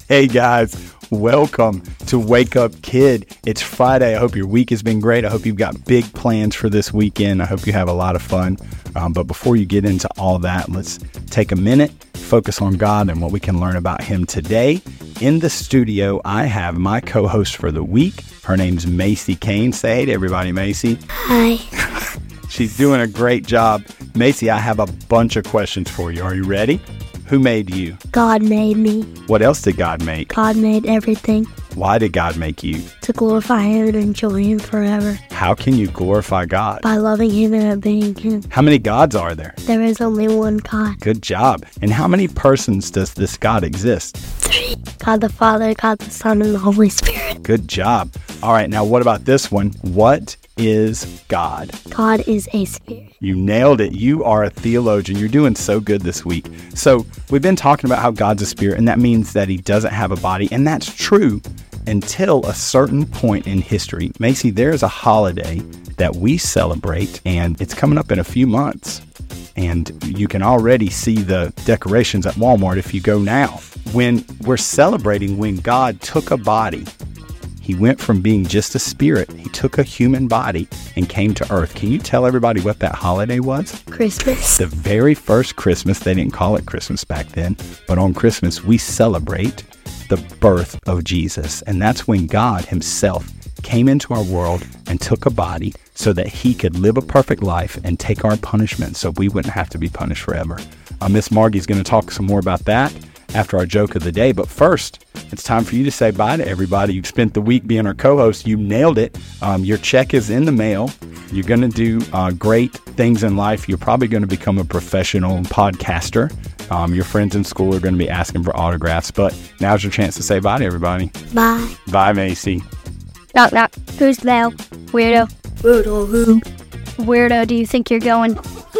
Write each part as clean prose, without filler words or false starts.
Hey guys, welcome to Wake Up Kid. It's Friday. I hope your week has been great. I hope you've got big plans for this weekend. I hope you have a lot of fun. But before you get into all that, let's take a minute, focus on God and what we can learn about Him today. In the studio, I have my co-host for the week. Her name's Macy Kane. Say hey to everybody, Macy. Hi. She's doing a great job. Macy, I have a bunch of questions for you. Are you ready? Who made you? God made me. What else did God make? God made everything. Why did God make you? To glorify Him and enjoy Him forever. How can you glorify God? By loving Him and obeying Him. How many gods are there? There is only one God. Good job. And how many persons does this God exist? 3. God the Father, God the Son, and the Holy Spirit. Good job. All right, now what about this one? What is God? God is a spirit. You nailed it. You are a theologian. You're doing so good this week. So we've been talking about how God's a spirit, and that means that He doesn't have a body. And that's true until a certain point in history. Macy, there's a holiday that we celebrate, and it's coming up in a few months. And you can already see the decorations at Walmart if you go now. When we're celebrating when God took a body, He went from being just a spirit. He took a human body and came to earth. Can you tell everybody what that holiday was? Christmas. The very first Christmas. They didn't call it Christmas back then, but on Christmas we celebrate the birth of Jesus. And that's when God Himself came into our world and took a body so that He could live a perfect life and take our punishment so we wouldn't have to be punished forever. Miss Margie's going to talk some more about that after our joke of the day. But first, it's time for you to say bye to everybody. You've spent the week being our co-host. You nailed it. Your check is in the mail. You're going to do great things in life. You're probably going to become a professional podcaster. Your friends in school are going to be asking for autographs. But now's your chance to say bye to everybody. Bye. Bye, Macy. Knock, knock. Who's there? Weirdo. Weirdo who? Weirdo, do you think you're going?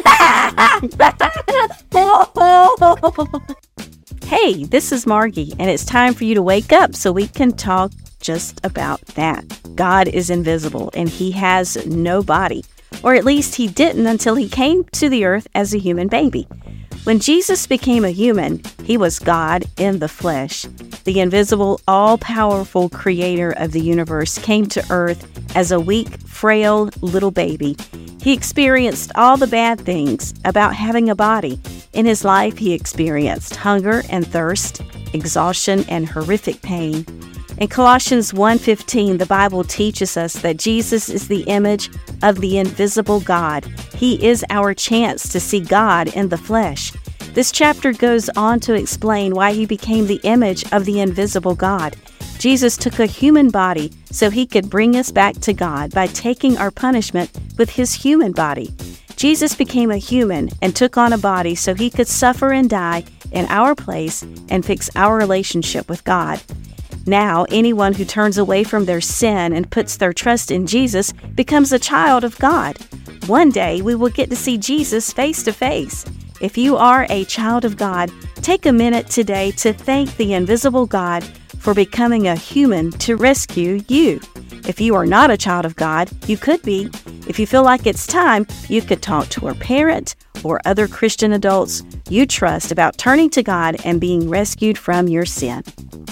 Hey, this is Margie, and it's time for you to wake up so we can talk just about that. God is invisible, and He has no body, or at least He didn't until He came to the earth as a human baby. When Jesus became a human, He was God in the flesh. The invisible, all-powerful creator of the universe came to earth as a weak, frail little baby. He experienced all the bad things about having a body. In His life, He experienced hunger and thirst, exhaustion, and horrific pain. In Colossians 1:15, the Bible teaches us that Jesus is the image of the invisible God. He is our chance to see God in the flesh. This chapter goes on to explain why He became the image of the invisible God. Jesus took a human body so He could bring us back to God by taking our punishment with His human body. Jesus became a human and took on a body so He could suffer and die in our place and fix our relationship with God. Now, anyone who turns away from their sin and puts their trust in Jesus becomes a child of God. One day, we will get to see Jesus face to face. If you are a child of God, take a minute today to thank the invisible God for becoming a human to rescue you. If you are not a child of God, you could be. If you feel like it's time, you could talk to a parent or other Christian adults you trust about turning to God and being rescued from your sin.